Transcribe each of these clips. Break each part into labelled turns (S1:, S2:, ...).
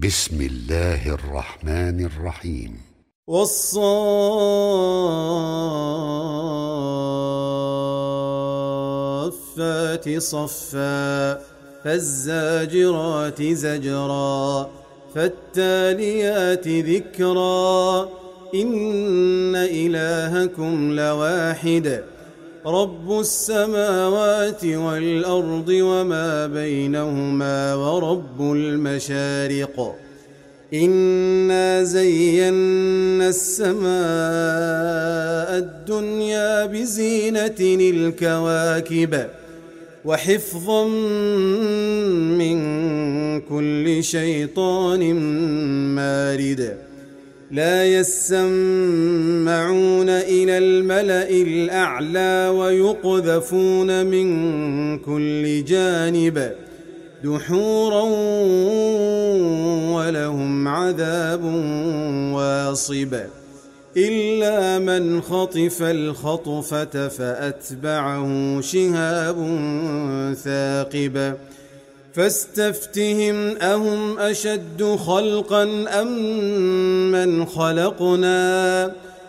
S1: بسم الله الرحمن الرحيم.
S2: والصافات صفا فالزاجرات زجرا فالتاليات ذكرا إن إلهكم لواحد رب السماوات والأرض وما بينهما ورب المشارق إنا زينا السماء الدنيا بزينة الكواكب وحفظا من كل شيطان مارد لا يسمعون إلى الملأ الأعلى ويقذفون من كل جانب دحورا ولهم عذاب واصب إلا من خطف الخطفة فأتبعه شهاب ثاقب فاستفتهم أهم أشد خلقا أم من خلقنا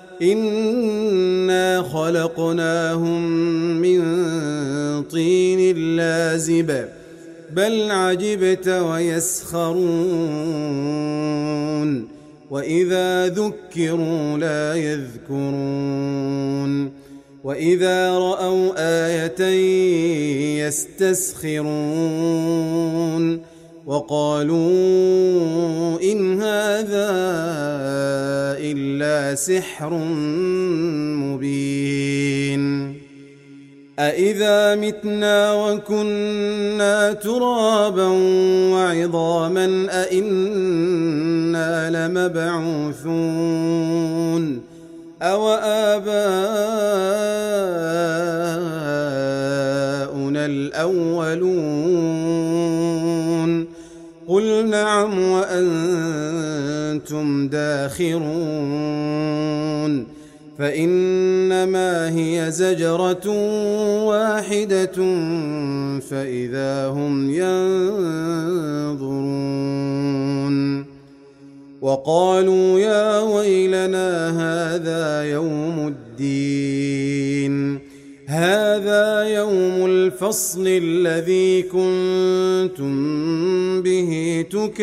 S2: إنا خلقناهم من طين لازب بل عجبت ويسخرون وإذا ذكروا لا يذكرون وإذا رأوا آية يستسخرون وقالوا إن هذا إلا سحر مبين أإذا متنا وكنا ترابا وعظاما أإنا لمبعوثون أو آباؤنا الأولون قل نعم وأنتم داخرون فإنما هي زجرة واحدة فإذا هم ينظرون وقالوا يا ويلنا هذا يوم الدين هذا يوم الفصل الذي كنتم به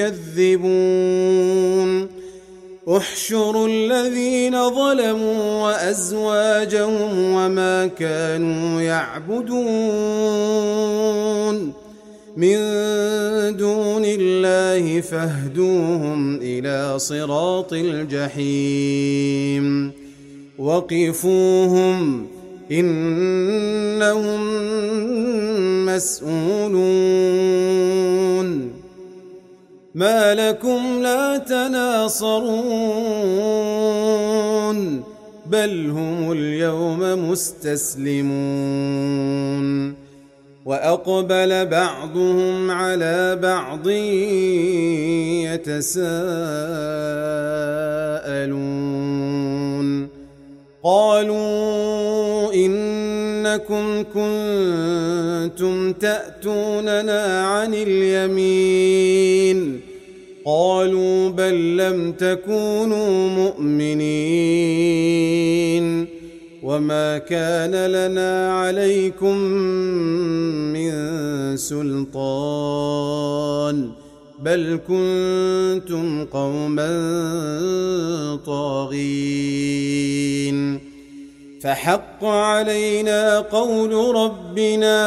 S2: تكذبون احشروا الذين ظلموا وأزواجهم وما كانوا يعبدون من دون الله فاهدوهم إلى صراط الجحيم وقفوهم إنهم مسؤولون ما لكم لا تناصرون بل هم اليوم مستسلمون وأقبل بعضهم على بعض يتساءلون قالوا إنكم كنتم تأتوننا عن اليمين قالوا بل لم تكونوا مؤمنين وما كان لنا عليكم من سلطان بل كنتم قوما طاغين فحق علينا قول ربنا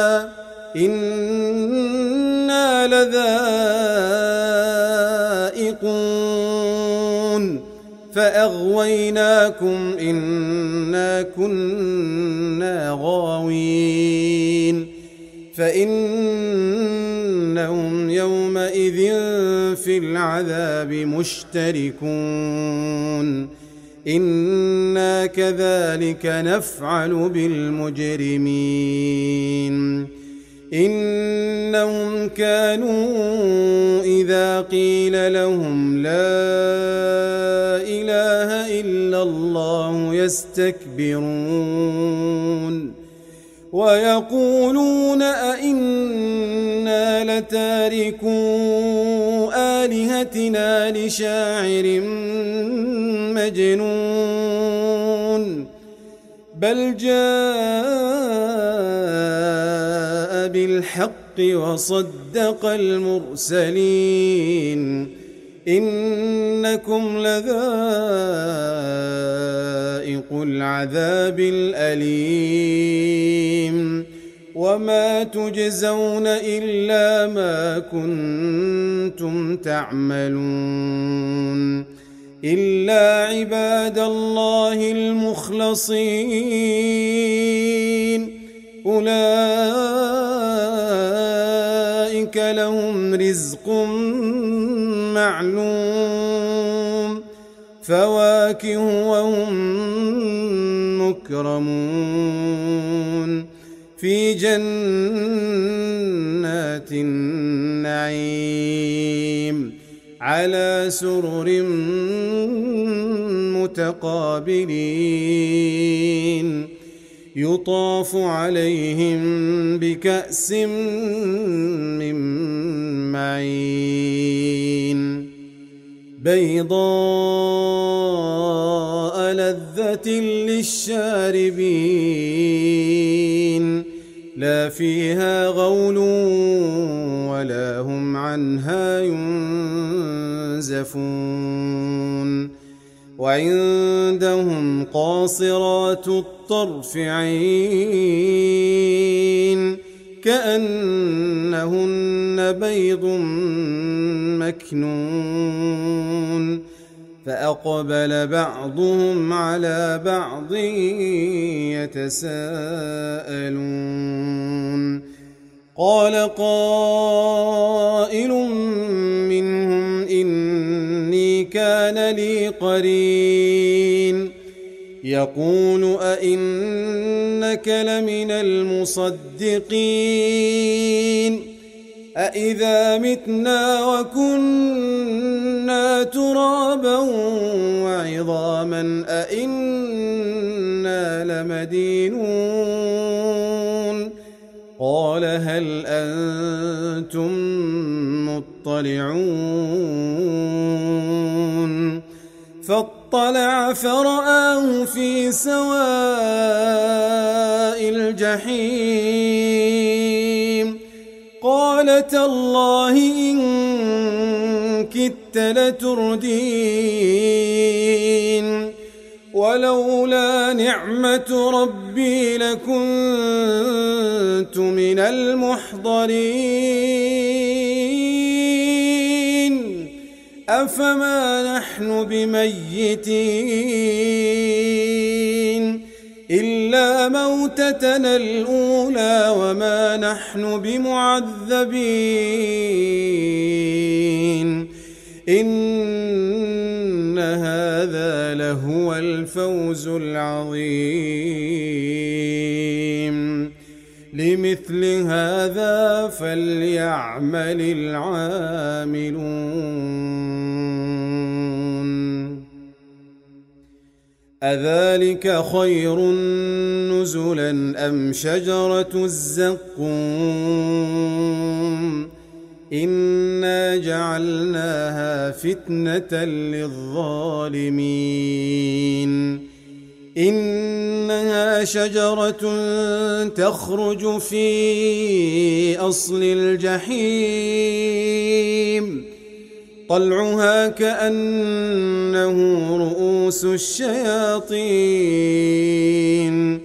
S2: إنا لذائقون فأغويناكم إنا كنا غاوين فإنهم يومئذ في العذاب مشتركون إنا كذلك نفعل بالمجرمين إنهم كانوا إذا قيل لهم لا إله إلا الله يستكبرون ويقولون أئنا لتاركو آلهتنا لشاعر مجنون بل جاء بالحق وصدق المرسلين إنكم لذائق العذاب الأليم وما تجزون إلا ما كنتم تعملون إلا عباد الله المخلصين أولئك لهم رزق معلوم فواكه وهم مكرمون في جنات النعيم على سرر متقابلين يطاف عليهم بكأس من معين بيضاء لذة للشاربين لا فيها غول ولا هم عنها ينزفون وعندهم قاصرات الطرف عين كأنهن بيض مكنون فأقبل بعضهم على بعض يتساءلون قال قائل منهم إني كان لي قرين يقول أئنك لمن المصدقين أإذا متنا وكنا ترابا وعظاما أئنا لمدينون قال هل أنتم مطلعون فاطلع فرآه في سواء الجحيم قال تالله إن كدت لتردين ولولا نعمة ربي لكنت من المحضرين أفما نحن بميتين إلا موتتنا الأولى وما نحن بمعذبين إن هذا لهو الفوز العظيم لمثل هذا فليعمل العاملون أذلك خير نزلا أم شجرة الزقوم إنا جعلناها فتنة للظالمين إنها شجرة تخرج في أصل الجحيم طلعها كأنه رؤوس الشياطين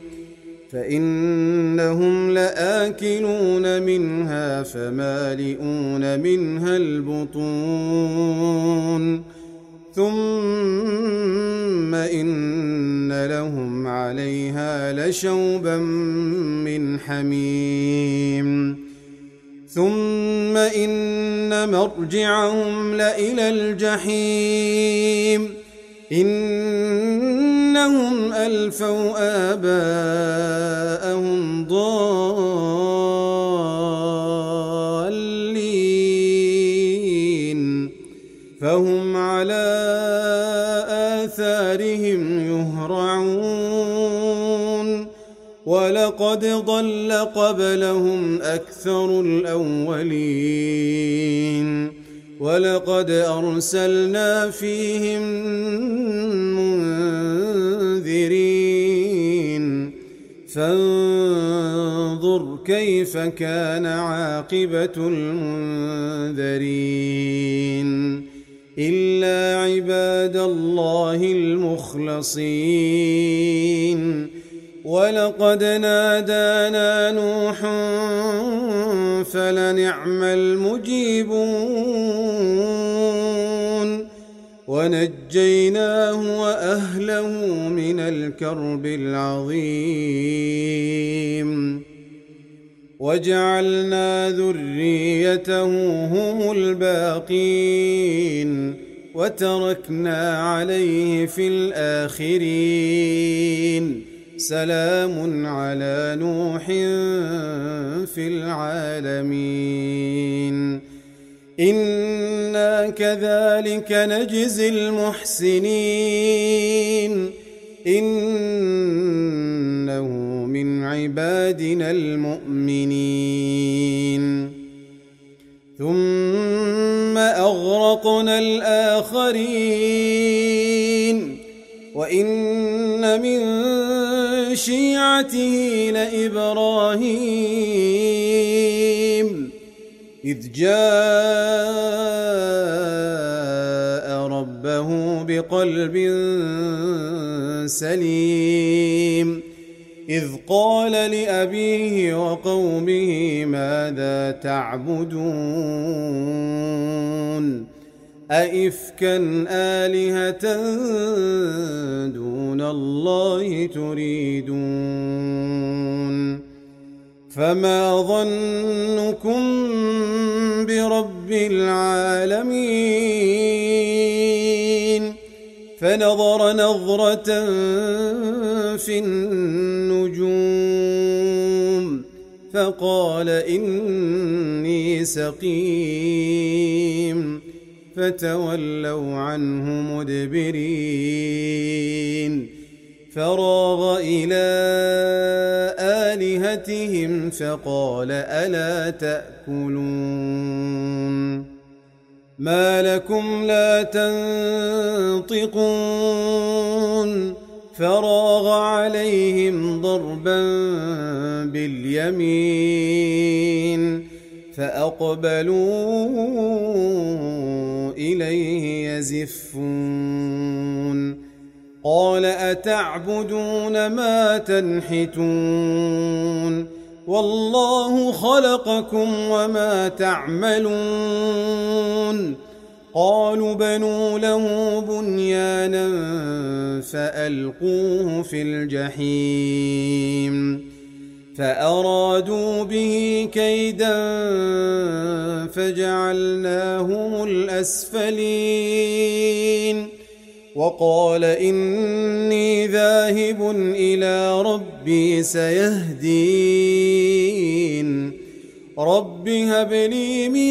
S2: فإنهم لآكلون منها فمالئون منها البطون ثم إن لهم عليها لشوبا من حميم ثم إن مرجعهم لإلى الجحيم إنهم ألفوا آباءهم ضالين فهم على آثارهم يهرعون ولقد ضل قبلهم أكثر الأولين ولقد أرسلنا فيهم منذرين فانظر كيف كان عاقبة المنذرين إلا عباد الله المخلصين ولقد نادانا نوح فلنعم المجيبون ونجيناه وأهله من الكرب العظيم وجعلنا ذريته هم الباقين وتركنا عليه في الآخرين سلام على نوح في العالمين إنا كذلك نجزي المحسنين إنه من عبادنا المؤمنين ثم أغرقنا الآخرين وإن من شيعته لإبراهيم إذ جاء ربه بقلب سليم إذ قال لأبيه وقومه ماذا تعبدون أئفكا آلهة دون الله تريدون فما ظنكم برب العالمين فنظر نظرة في النجوم فقال إني سقيم فتولوا عنه مدبرين فراغ إلى آلهتهم فقال ألا تأكلون ما لكم لا تنطقون فراغ عليهم ضربا باليمين فأقبلوا إليه يزفون قال أتعبدون ما تنحتون والله خلقكم وما تعملون قالوا بنوا له بنيانا فألقوه في الجحيم فأرادوا به كيدا فجعلناهم الأسفلين وقال إني ذاهب إلى ربي سيهدين رب هب لي من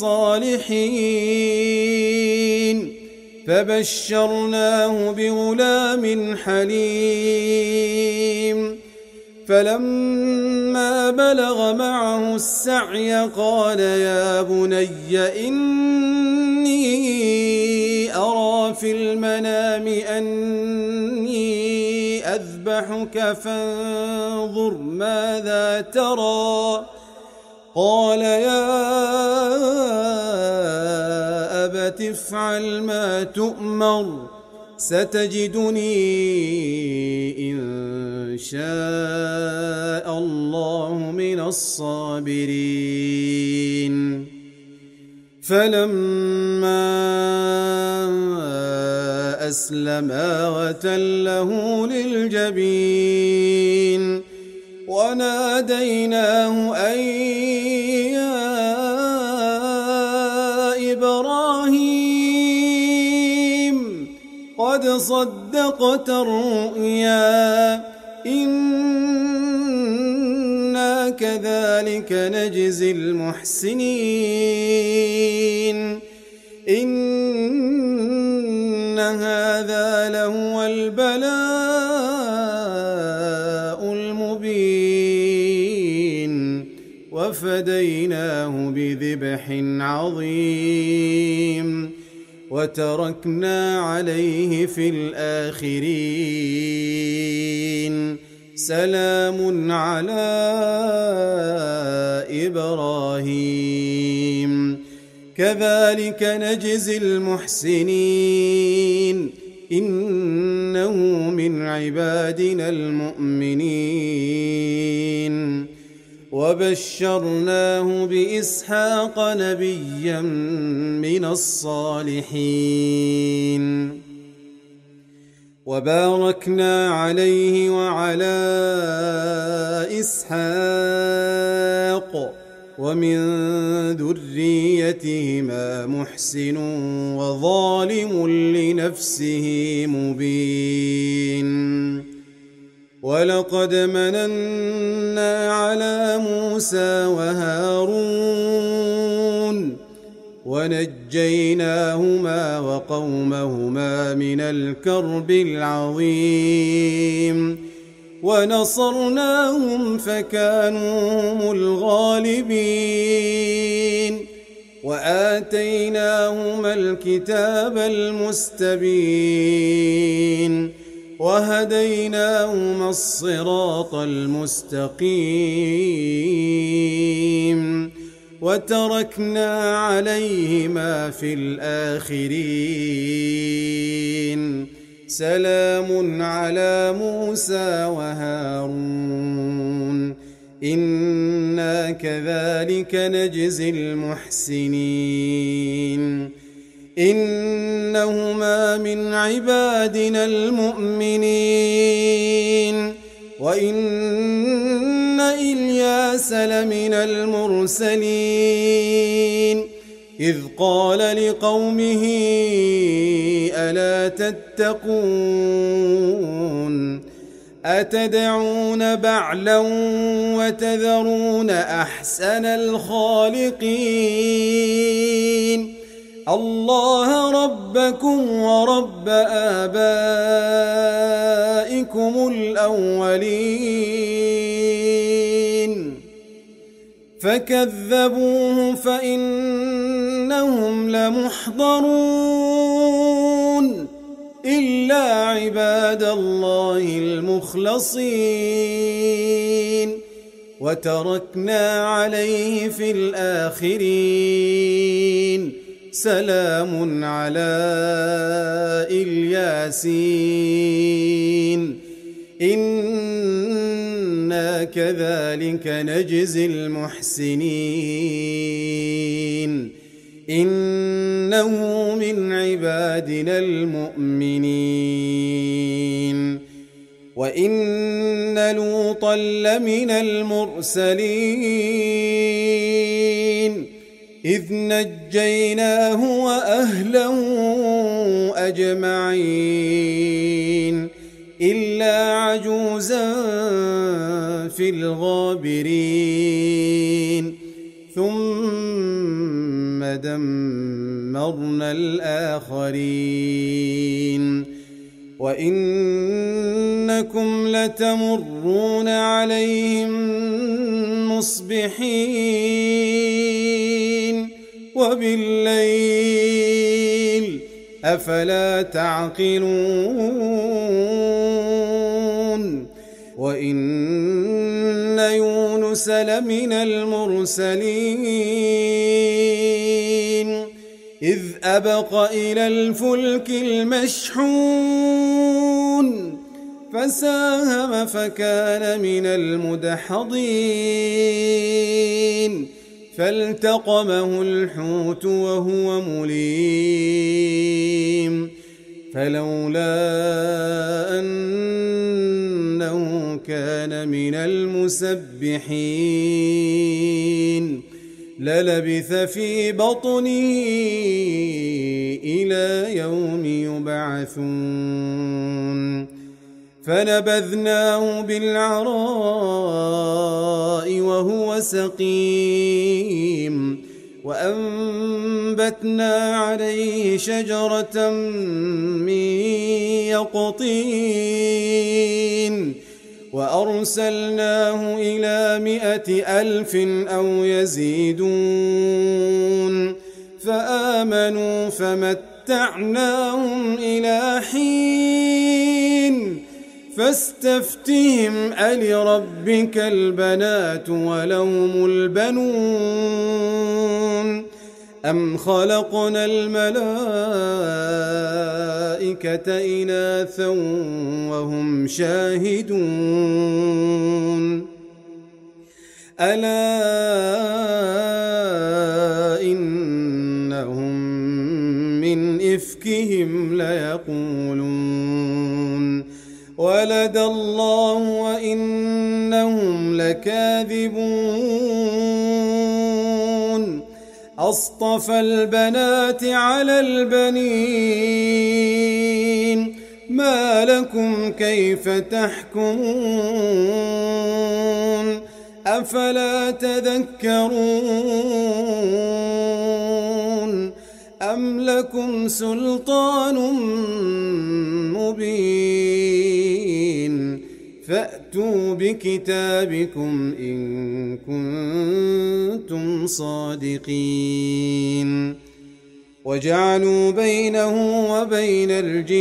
S2: الصالحين فبشرناه بغلام حليم فلما بلغ معه السعي قال يا بني إني أرى في المنام أني أذبحك فانظر ماذا ترى قال يا أبت افعل ما تؤمر ستجدني إن شاء الله من الصابرين فلما أسلما وتله للجبين وناديناه أن يا إبراهيم قد صدقت الرؤيا إنا كذلك نجزي المحسنين إن هذا لهو البلاء المبين فديناه بذبح عظيم وتركنا عليه في الآخرين سلام على إبراهيم كذلك نجزي المحسنين إنه من عبادنا المؤمنين وبشرناه بإسحاق نبيا من الصالحين وباركنا عليه وعلى إسحاق ومن ذريتهما محسن وظالم لنفسه مبين ولقد مننا على موسى وهارون ونجيناهما وقومهما من الكرب العظيم ونصرناهم فكانوا هم الغالبين وآتيناهما الكتاب المستبين وهديناهما الصراط المستقيم وتركنا عليهما في الآخرين سلام على موسى وهارون إنا كذلك نجزي المحسنين إنهما من عبادنا المؤمنين وإن إلياس لمن المرسلين إذ قال لقومه ألا تتقون أتدعون بعلا وتذرون أحسن الخالقين الله ربكم ورب آبائكم الأولين فكذبوه فإنهم لمحضرون إلا عباد الله المخلصين وتركنا عليه في الآخرين سلام على الياسين إنا كذلك نجزي المحسنين إنه من عبادنا المؤمنين وإن لوطا لمن المرسلين إذ نجيناه وأهله أجمعين إلا عجوزا في الغابرين ثم دمرنا الآخرين وإنكم لتمرون عليهم مصبحين وبالليل أفلا تعقلون وإن يونس لمن المرسلين إذ أبق إلى الفلك المشحون فساهم فكان من المدحضين فالتقمه الحوت وهو مليم فلولا أنه كان من المسبحين للبث في بطنه إلى يوم يبعثون فنبذناه بالعراء وهو سقيم وأنبتنا عليه شجرة من يقطين وأرسلناه إلى 100,000 أو يزيدون فآمنوا فمتعناهم إلى حين فاستفتهم ألربك البنات ولهم البنون أم خلقنا الملائكة إناثا وهم شاهدون ألا إنهم من إفكهم ليقولون ولد الله وإنهم لكاذبون أصطفى البنات على البنين ما لكم كيف تحكمون أفلا تذكرون أم لكم سلطان مبين فأتوا بكتابكم إن كنتم صادقين وجعلوا بينه وبين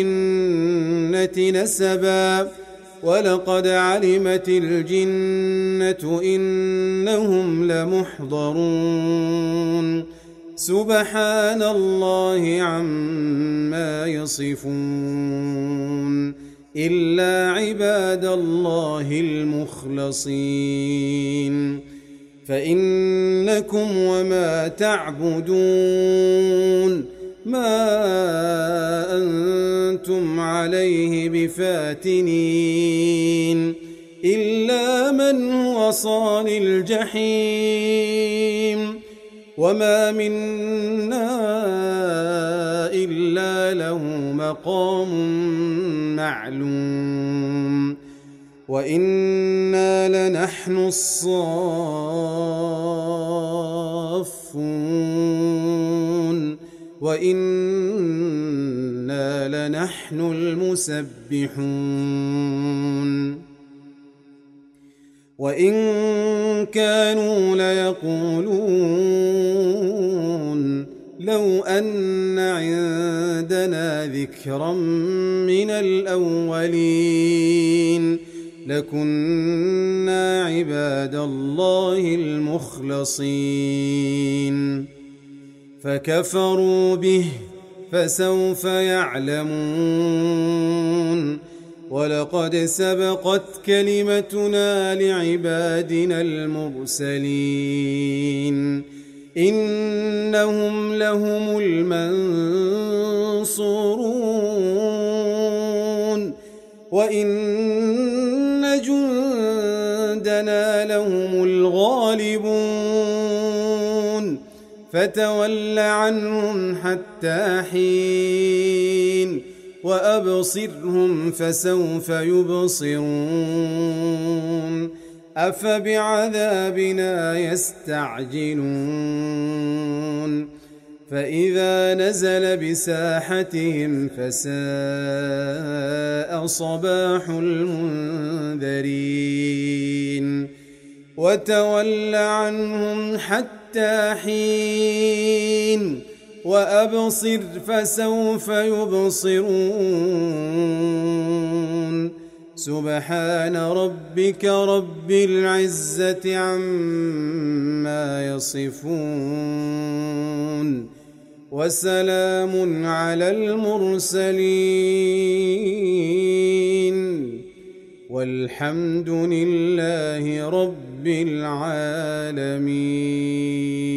S2: الجنة نسبا ولقد علمت الجنة إنهم لمحضرون سبحان الله عما يصفون إلا عباد الله المخلصين فإنكم وما تعبدون ما أنتم عليه بفاتنين إلا من هو صال الجحيم وما منا إلا له مقام معلوم وإنا لنحن الصافون وإنا لنحن المسبحون وإن كانوا ليقولون لو أن عندنا ذكرا من الأولين لكنا عباد الله المخلصين فكفروا به فسوف يعلمون ولقد سبقت كلمتنا لعبادنا المرسلين إنهم لهم المنصورون وإن جندنا لهم الغالبون فتول عنهم حتى حين وأبصرهم فسوف يبصرون أفبعذابنا يستعجلون فإذا نزل بساحتهم فساء صباح المنذرين وتول عنهم حتى حين وأبصر فسوف يبصرون سبحان ربك رب العزة عما يصفون وسلام على المرسلين والحمد لله رب العالمين.